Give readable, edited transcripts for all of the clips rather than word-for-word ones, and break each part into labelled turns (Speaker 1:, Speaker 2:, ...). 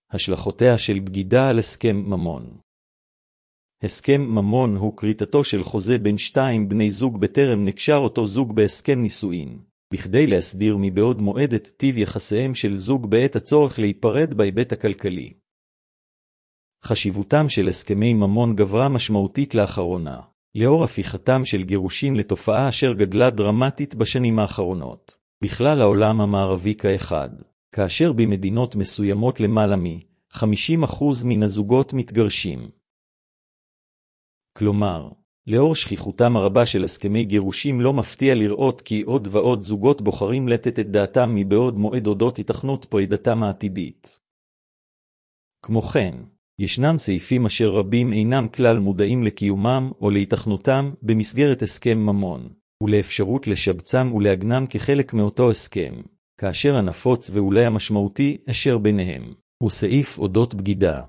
Speaker 1: השלכותיה של בגידה על הסכם ממון. הסכם ממון הוא כריתתו של חוזה בין שתיים בני זוג בטרם נקשר אותו זוג בהסכם נישואין, בכדי להסדיר מבעוד מועד את טיב יחסיהם של זוג בעת הצורך להיפרד בהיבט הכלכלי. חשיבותם של הסכמי ממון גברה משמעותית לאחרונה, לאור הפיכתם של גירושין לתופעה אשר גדלה דרמטית בשנים האחרונות, בכלל העולם המערבי כאחד, כאשר במדינות מסוימות למעלה מ-50% מן הזוגות מתגרשים. כלומר, לאור שכיחותם הרבה של הסכמי גירושים לא מפתיע לראות כי עוד ועוד זוגות בוחרים לתת את דעתם מבעוד מועד אודות התכנות פרידתם העתידית. כמו כן, ישנם סעיפים אשר רבים אינם כלל מודעים לקיומם או להתכנותם במסגרת הסכם ממון, ולאפשרות לשבצם ולהגנם כחלק מאותו הסכם, כאשר הנפוץ ואולי המשמעותי אשר ביניהם הוא סעיף אודות בגידה.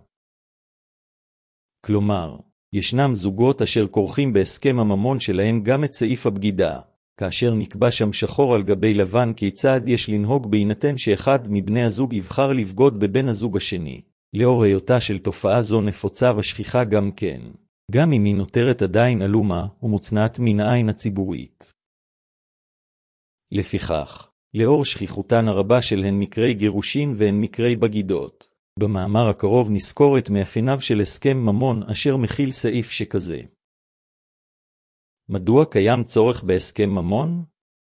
Speaker 1: כלומר, ישנם זוגות אשר כורכים בהסכם הממון שלהם גם את סעיף הבגידה, כאשר נקבע שם שחור על גבי לבן כיצד יש לנהוג בהינתן שאחד מבני הזוג יבחר לבגוד בבן הזוג השני, לאור היותה של תופעה זו נפוצה ושכיחה גם כן, גם אם היא נותרת עדיין עלומה ומוצנעת מן העין הציבורית. לפיכך, לאור שכיחותן הרבה של הן מקרי גירושין והן מקרי בגידות, במאמר הקרוב נזכור את מאפייניו של הסכם ממון אשר מכיל סעיף שכזה. מדוע קיים צורך בהסכם ממון?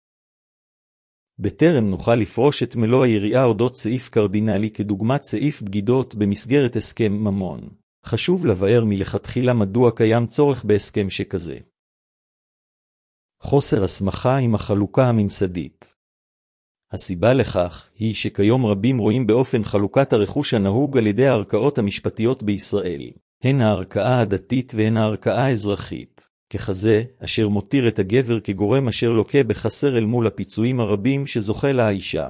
Speaker 1: בטרם נוכל לפרוש את מלוא היריעה אודות סעיף קרדינלי כדוגמת סעיף בגידות במסגרת הסכם ממון, חשוב לבאר מלכתחילה מדוע קיים צורך בהסכם שכזה. חוסר הסמכה עם החלוקה הממסדית. הסיבה לכך היא שכיום רבים רואים באופן חלוקת הרכוש הנהוג על ידי הערכאות המשפטיות בישראל, הן הערכאה הדתית והן הערכאה האזרחית, ככזה אשר מותיר את הגבר כגורם אשר לוקה בחסר אל מול הפיצויים הרבים שזוכה לה האישה.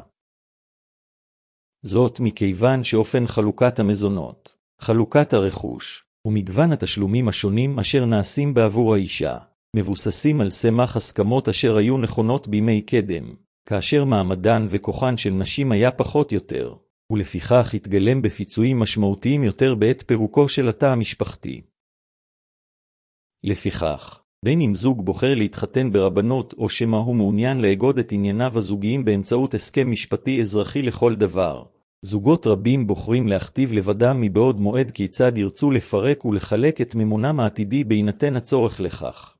Speaker 1: זאת מכיוון שאופן חלוקת המזונות, חלוקת הרכוש, ומגוון התשלומים השונים אשר נעשים בעבור האישה, מבוססים על סמך הסכמות אשר היו נכונות בימי קדם, כאשר מעמדן וכוחן של נשים היה פחות יותר, ולפיכך התגלם בפיצויים משמעותיים יותר בעת פירוקו של התא המשפחתי. לפיכך, בין אם זוג בוחר להתחתן ברבנות או שמה הוא מעוניין לאגוד את ענייניו הזוגיים באמצעות הסכם משפטי אזרחי לכל דבר, זוגות רבים בוחרים להכתיב לבדם מבעוד מועד כיצד ירצו לפרק ולחלק את ממונם העתידי בהינתן הצורך לכך.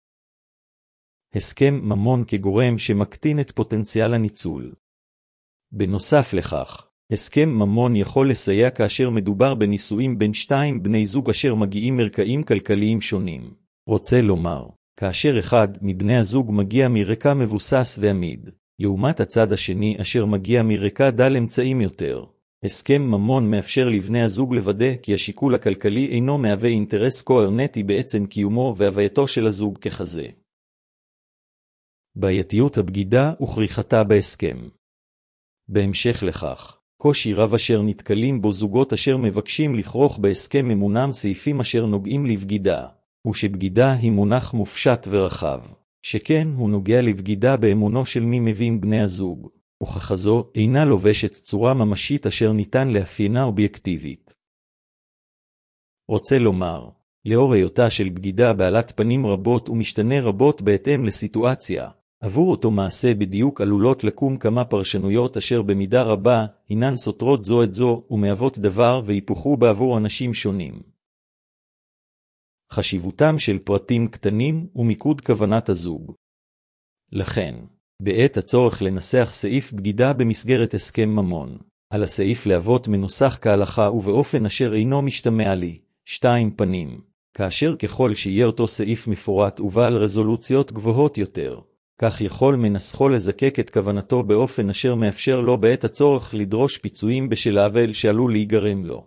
Speaker 1: הסכם ממון כגורם שמקטין את פוטנציאל הניצול. בנוסף לכך, הסכם ממון יכול לסייע כאשר מדובר בנישואים בין שתיים בני זוג אשר מגיעים מרקעים כלכליים שונים. רוצה לומר, כאשר אחד מבני הזוג מגיע מרקע מבוסס ועמיד, לעומת הצד השני אשר מגיע מרקע דל אמצעים יותר. הסכם ממון מאפשר לבני הזוג לוודא כי השיקול הכלכלי אינו מהווה אינטרס קוהרנטי בעצם קיומו והווייתו של הזוג ככזה. בעייתיות הבגידה וכריכתה בהסכם. בהמשך לכך, קושי רב אשר נתקלים בו זוגות אשר מבקשים לכרוך בהסכם אמונם סעיפים אשר נוגעים לבגידה, ושבגידה היא מונח מופשט ורחב, שכן הוא נוגע לבגידה באמונו של מי מבין בני הזוג, וככזו אינה לובשת צורה ממשית אשר ניתן לאפיינה אובייקטיבית. רוצה לומר, לאור היותה של בגידה בעלת פנים רבות ומשתנה רבות בהתאם לסיטואציה, עבור אותו מעשה בדיוק עלולות לקום כמה פרשנויות אשר במידה רבה הינן סותרות זו את זו ומהוות דבר והיפוכו בעבור אנשים שונים. חשיבותם של פרטים קטנים ומיקוד כוונת הזוג. לכן, בעת הצורך לנסח סעיף בגידה במסגרת הסכם ממון, על הסעיף להוות מנוסח כהלכה ובאופן אשר אינו משתמע לי, שתיים פנים, כאשר ככל שיהיה אותו סעיף מפורט ובעל רזולוציות גבוהות יותר, כך יכול מנסחו לזקק את כוונתו באופן אשר מאפשר לו בעת הצורך לדרוש פיצויים בשל העוול שעלול להיגרם לו.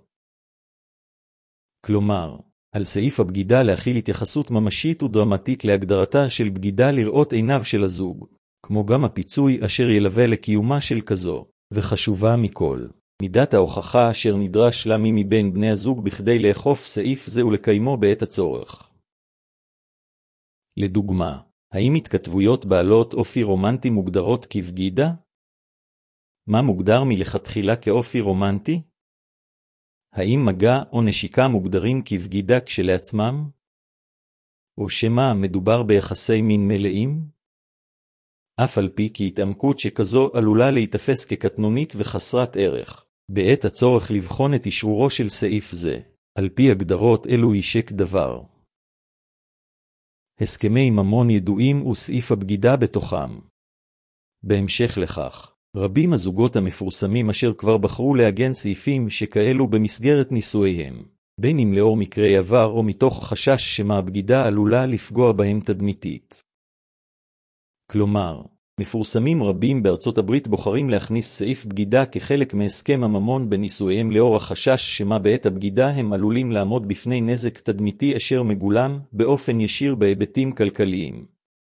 Speaker 1: כלומר, על סעיף הבגידה להכיל התייחסות ממשית ודרמטית להגדרתה של בגידה לראות עיניו של הזוג, כמו גם הפיצוי אשר ילווה לקיומה של כזו, וחשובה מכל, מידת ההוכחה אשר נדרש לה מבין בני הזוג בכדי לאכוף סעיף זה ולקיימו בעת הצורך. לדוגמה, האם התכתבויות בעלות אופי רומנטי מוגדרות כבגידה? מה מוגדר מלכתחילה כאופי רומנטי? האם מגע או נשיקה מוגדרים כבגידה כשלעצמם? או שמא מדובר ביחסי מין מלאים? אף על פי כי התעמקות שכזו עלולה להיתפס כקטנונית וחסרת ערך, בעת הצורך לבחון את אשרורו של סעיף זה, על פי הגדרות אלו יישק דבר. הסכמי ממון ידועים וסעיף הבגידה בתוכם. בהמשך לכך, רבים הזוגות המפורסמים אשר כבר בחרו לעגן סעיפים שכאלו במסגרת נישואיהם, בין אם לאור מקרי עבר או מתוך חשש שמא הבגידה עלולה לפגוע בהם תדמיתית. כלומר, מפורסמים רבים בארצות הברית בוחרים להכניס סעיף בגידה כחלק מהסכם הממון בנישואיהם לאור החשש שמא בעת הבגידה הם עלולים לעמוד בפני נזק תדמיתי אשר מגולם באופן ישיר בהיבטים כלכליים.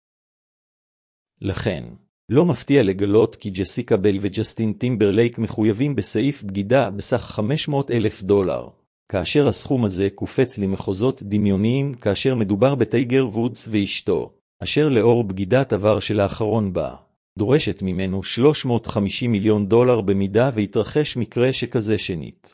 Speaker 1: לכן, לא מפתיע לגלות כי ג'סיקה בל וג'סטין טימברלייק מחויבים בסעיף בגידה בסך $500,000, כאשר הסכום הזה קופץ למחוזות דמיוניים כאשר מדובר בטייגר וודס ואשתו, אשר לאור בגידת עבר של האחרון בה, דורשת ממנו $350 מיליון במידה והתרחש מקרה שכזה שנית.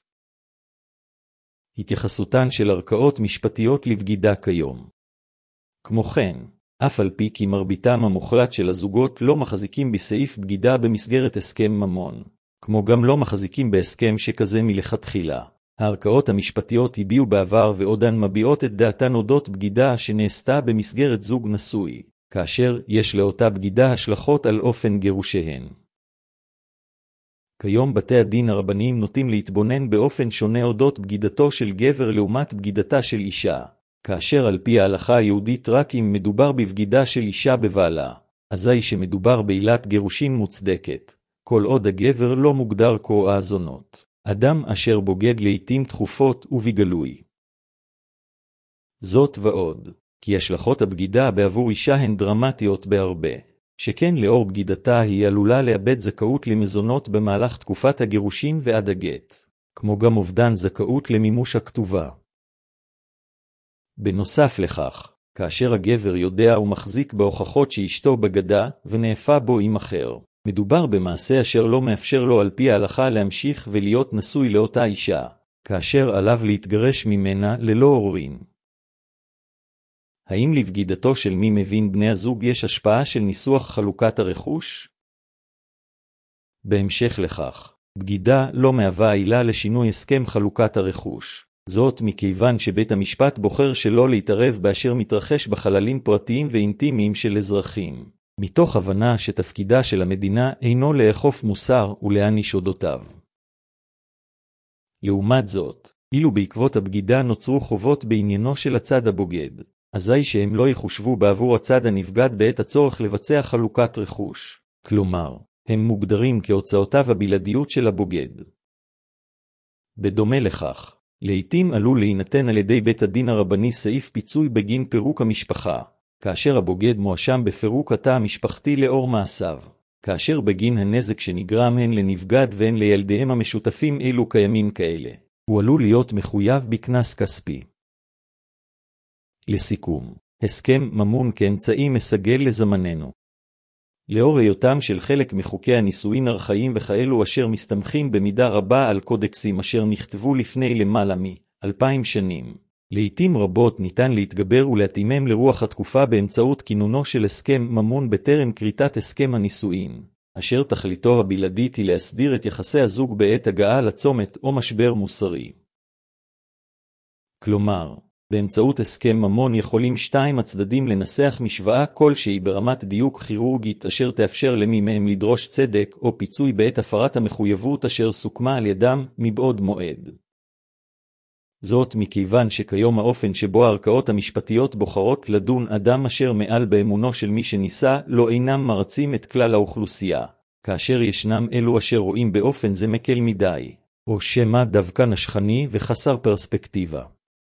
Speaker 1: התייחסותן של ערכאות משפטיות לבגידה כיום. כמו כן, אף על פי כי מרביתם המוחלט של הזוגות לא מחזיקים בסעיף בגידה במסגרת הסכם ממון, כמו גם לא מחזיקים בהסכם שכזה מלכתחילה. הערכאות המשפטיות הביעו בעבר ועודן מביעות את דעתן אודות בגידה שנעשתה במסגרת זוג נשוי, כאשר יש לאותה בגידה השלכות על אופן גירושיהן. כיום בתי הדין הרבניים נוטים להתבונן באופן שונה אודות בגידתו של גבר לעומת בגידתה של אישה, כאשר על פי ההלכה היהודית רק אם מדובר בבגידה של אישה בבעלה, אזי שמדובר בעילת גירושין מוצדקת, כל עוד הגבר לא מוגדר כהאזונות. אדם אשר בוגד לעתים תכופות ובגלוי. זאת ועוד, כי השלכות הבגידה בעבור אישה הן דרמטיות בהרבה, שכן לאור בגידתה היא עלולה לאבד זכאות למזונות במהלך תקופת הגירושין ועד הגט, כמו גם אובדן זכאות למימוש הכתובה. בנוסף לכך, כאשר הגבר יודע ומחזיק בהוכחות שאשתו בגדה ונאפה בו עם אחר, מדובר במעשה אשר לא מאפשר לו על פי ההלכה להמשיך ולהיות נשוי לאותה אישה, כאשר עליו להתגרש ממנה ללא הורים. האם לבגידתו של מי מבין בני הזוג יש השפעה של ניסוח חלוקת הרכוש? בהמשך לכך, בגידה לא מהווה עילה לשינוי הסכם חלוקת הרכוש. זאת מכיוון שבית המשפט בוחר שלא להתערב באשר מתרחש בחללים פרטיים ואינטימיים של אזרחים, מתוך הבנה שתפקידה של המדינה אינו לאכוף מוסר ולהעניש אודותיו. לעומת זאת, אילו בעקבות הבגידה נוצרו חובות בעניינו של הצד הבוגד, אזי שהם לא יחושבו בעבור הצד הנבגד בעת הצורך לבצע חלוקת רכוש, כלומר, הם מוגדרים כהוצאותיו הבלעדיות של הבוגד. בדומה לכך, לעתים עלול להינתן על ידי בית הדין הרבני סעיף פיצוי בגין פירוק המשפחה, כאשר הבוגד מואשם בפירוק התא המשפחתי לאור מעשיו, כאשר בגין הנזק שנגרם הן לנבגד והן לילדיהם המשותפים אילו קיימים כאלה, הוא עלול להיות מחויב בקנס כספי. לסיכום, הסכם ממון כאמצעי מסגל לזמננו. לאור היותם של חלק מחוקי הנישואין ארכאיים וכאלו אשר מסתמכים במידה רבה על קודקסים אשר נכתבו לפני למעלה מ-2000 שנים, לעתים רבות ניתן להתגבר ולהתאימם לרוח התקופה באמצעות כינונו של הסכם ממון בטרם כריתת הסכם הנישואין, אשר תכליתו הבלעדית היא להסדיר את יחסי הזוג בעת הגעה לצומת או משבר מוסרי. כלומר, באמצעות הסכם ממון יכולים שתיים הצדדים לנסח משוואה כלשהי ברמת דיוק כירורגית אשר תאפשר למי מהם לדרוש צדק או פיצוי בעת הפרת המחויבות אשר סוכמה על ידם מבעוד מועד. זאת מכיוון שכיום האופן שבו הערכאות המשפטיות בוחרות לדון אדם אשר מעל באמונו של מי שניסה לא אינם מרצים את כלל האוכלוסייה, כאשר ישנם אלו אשר רואים באופן זה מקל מדי, או שמא דווקא נשכני וחסר פרספקטיבה.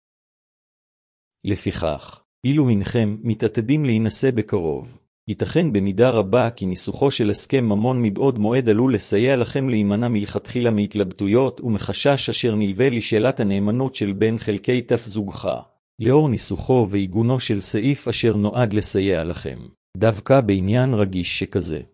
Speaker 1: לפיכך, אילו אינכם מתעתדים להינשא בקרוב, ייתכן במידה רבה כי ניסוחו של הסכם ממון מבעוד מועד עלול לסייע לכם להימנע מלכתחילה מהתלבטויות ומחשש אשר נלווה לשאלת הנאמנות של בין חלקי תף זוגך, לאור ניסוחו ועיגונו של סעיף אשר נועד לסייע לכם, דווקא בעניין רגיש שכזה.